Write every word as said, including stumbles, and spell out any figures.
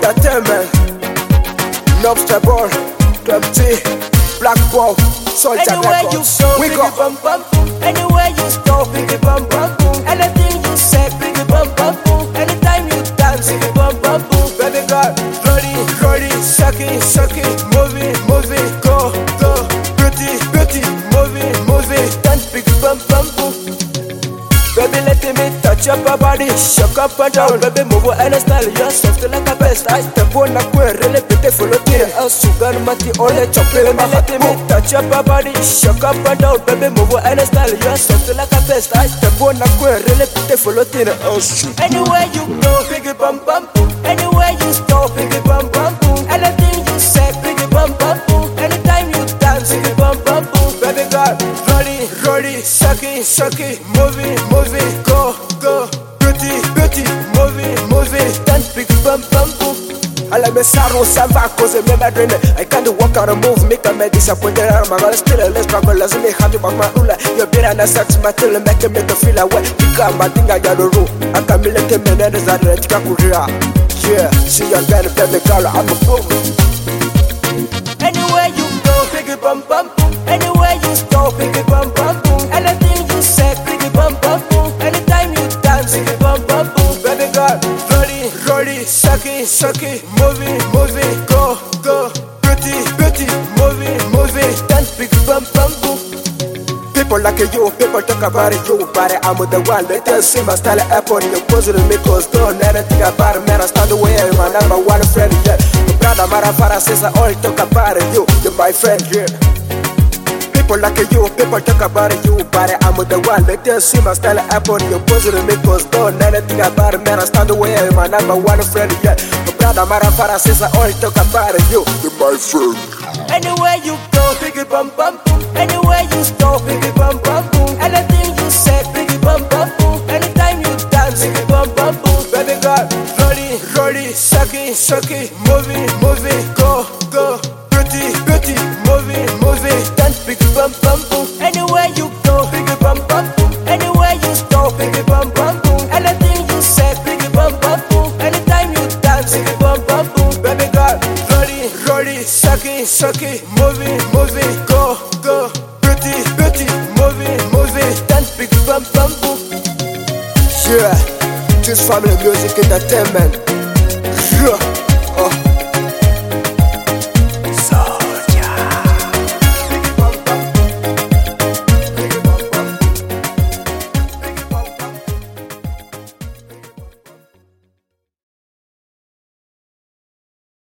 Entertainment, Lobster Ball, Club T, Black Ball, Soldier Anywhere you Records. go, We biggie go. bum bum boom. Anywhere you stop, biggie bum bum boom. Anything you say, biggie bum bum boom. Anytime you dance, biggie bum bum boom. Baby girl, ready, ready, shake it, shake it, move it, move it, go, go, beauty, beauty, move it, move it, dance, biggie bum bum boom. Baby, let me touch up your body, shock up and down. Baby, move any style, you're soft like a best. I step on a queer, really beautiful. I'll sugar mati, all the chocolate. Baby, let me touch up your body, shock up and down. Baby, move any style, you're soft like a best. I step on a queer, really beautiful. I'll shoot. Anywhere you go, Biggie bum bum boom. anywhere you stop, biggie bum bum boom. Anything you say, biggie bum bum boom. Anytime you dance, biggie bum bum boom. Baby girl, ready, ready, shake it, shake it, move it, move it, go, go, beauty, beauty, move it, move it, dance, big bum bum boom. I like me sorrow, some cause I'm never doing it. I can't walk out and move, make a me disappointed. I'm gonna still a less struggle, as me have to back my ula. You're better than sex, my till make me to feel away. Pick up my thing, I got a room. I can be let him in that is that Kakuria. Yeah, see your girl, baby girl, I'm a boom. Anywhere you go, Biggie bum bum boom. anywhere you stop, biggie bum bum boom. Anything you say, biggie bum bum boom. Anytime you dance, biggie bum bum boom. Baby girl, ready, ready, shake it, shake it, move it, move it, go, go, beauty, beauty, move it, move it, dance, big bum bum boom. People like you, people talk about you, but I'm the one that tells you my style apple, you pose to me, cause don't anything about it, man, I stand away, my number one friend, yeah. The brother Marafara says I all talk about you, you're my friend, yeah. People like you, people talk about you, but I'm the one that tells you my style apple, you pose to me, cause don't anything about it, man, I stand away, my number one friend, yeah. The brother Marafara says I all talk about you, you're my friend. Anywhere you go, Biggie bum bum boom. anywhere you stop, Biggie bum bum boom. anything you say, biggie bum bum boom. Anytime you dance, biggie bum bum boom. Baby girl, ready, ready, shake it, shake it, move it, move it, go, go, beauty, beauty, move it, move it, dance, biggie bum bum boom. Anywhere you go, Biggie bum bum boom. anywhere you stop, Biggie bum bum boom. anything you say, biggie bum bum boom. Anytime you dance, biggie bum bum boom. Baby girl, ready, ready, shake it, shake it, move it, move it, go, go, beauty, beauty, move it, move it, dance, biggie bum bum boom. Yeah, this family music entertainment.